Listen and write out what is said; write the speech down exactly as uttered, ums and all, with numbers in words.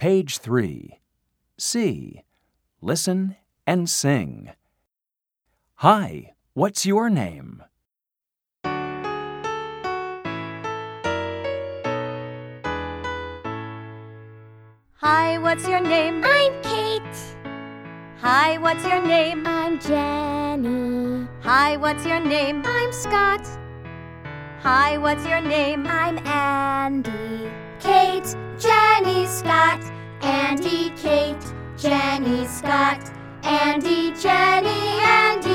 Page three. C. Listen and sing. Hi, what's your name? Hi, what's your name? I'm Kate. Hi, what's your name? I'm Jenny. Hi, what's your name? I'm Scott. Hi, what's your name? I'm Andy. Kate, Jenny, Scott. Andy, Kate, Jenny, Scott. Andy, Jenny, Andy.